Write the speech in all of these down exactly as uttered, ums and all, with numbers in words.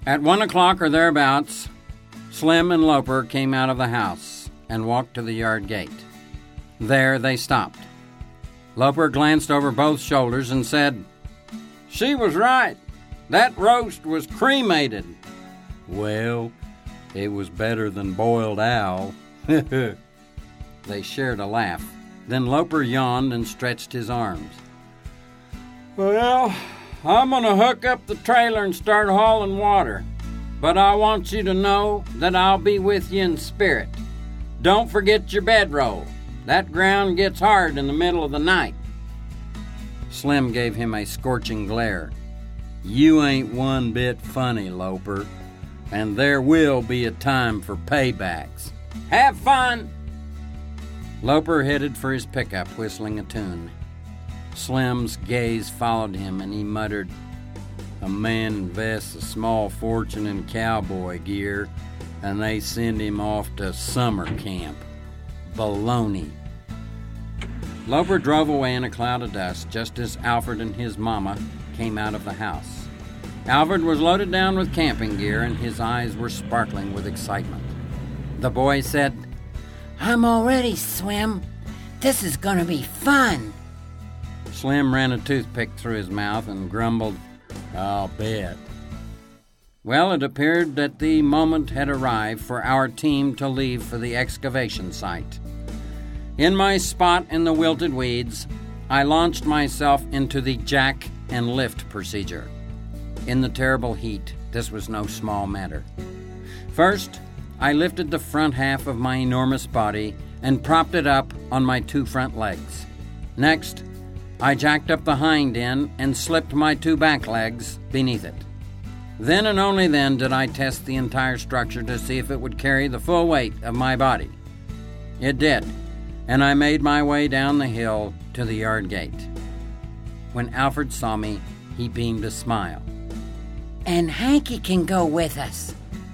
At one o'clock or thereabouts, Slim and Loper came out of the house and walked to the yard gate. There they stopped. Loper glanced over both shoulders and said, "She was right. That roast was cremated." "Well, it was better than boiled owl." They shared a laugh. Then Loper yawned and stretched his arms. "Well, I'm going to hook up the trailer and start hauling water. But I want you to know that I'll be with you in spirit. Don't forget your bedroll. That ground gets hard in the middle of the night." Slim gave him a scorching glare. "You ain't one bit funny, Loper, and there will be a time for paybacks. Have fun!" Loper headed for his pickup, whistling a tune. Slim's gaze followed him, and he muttered, "A man invests a small fortune in cowboy gear, and they send him off to summer camp. Baloney." Loper drove away in a cloud of dust just as Alfred and his mama came out of the house. Alfred was loaded down with camping gear, and his eyes were sparkling with excitement. The boy said, "I'm all ready, Slim. This is gonna be fun." Slim ran a toothpick through his mouth and grumbled, "I'll bet." Well, it appeared that the moment had arrived for our team to leave for the excavation site. In my spot in the wilted weeds, I launched myself into the jack and lift procedure. In the terrible heat, this was no small matter. First, I lifted the front half of my enormous body and propped it up on my two front legs. Next, I jacked up the hind end and slipped my two back legs beneath it. Then and only then did I test the entire structure to see if it would carry the full weight of my body. It did, and I made my way down the hill to the yard gate. When Alfred saw me, he beamed a smile. "And Hanky can go with us."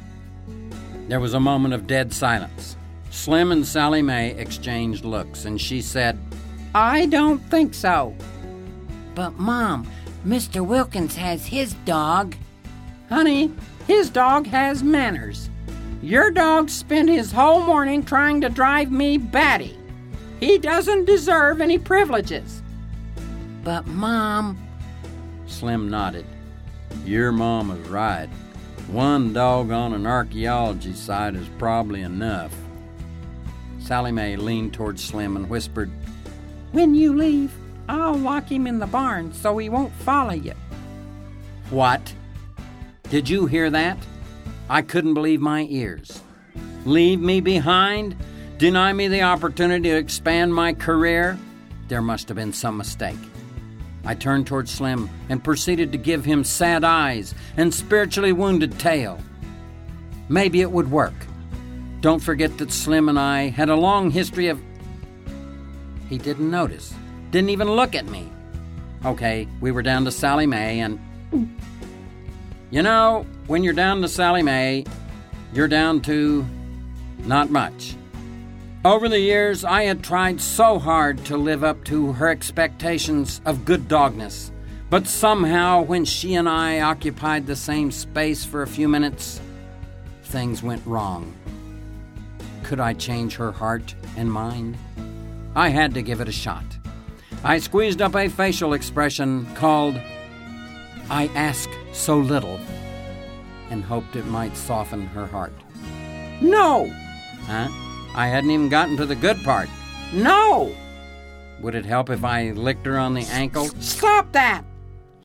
There was a moment of dead silence. Slim and Sally Mae exchanged looks, and she said, "I don't think so." "But, Mom, Mister Wilkins has his dog." "Honey, his dog has manners. Your dog spent his whole morning trying to drive me batty. He doesn't deserve any privileges." "But, Mom..." Slim nodded. "Your mom is right. One dog on an archaeology site is probably enough." Sally Mae leaned towards Slim and whispered, "When you leave, I'll lock him in the barn so he won't follow you." "What? Did you hear that?" I couldn't believe my ears. Leave me behind? Deny me the opportunity to expand my career? There must have been some mistake. I turned toward Slim and proceeded to give him sad eyes and spiritually wounded tail. Maybe it would work. Don't forget that Slim and I had a long history of... He didn't notice. Didn't even look at me. Okay, we were down to Sally Mae and... You know, when you're down to Sally Mae, you're down to not much. Over the years, I had tried so hard to live up to her expectations of good dogness, but somehow when she and I occupied the same space for a few minutes, things went wrong. Could I change her heart and mind? I had to give it a shot. I squeezed up a facial expression called "I ask so little," and hoped it might soften her heart. "No!" Huh? I hadn't even gotten to the good part. "No!" Would it help if I licked her on the ankle? "Stop that!"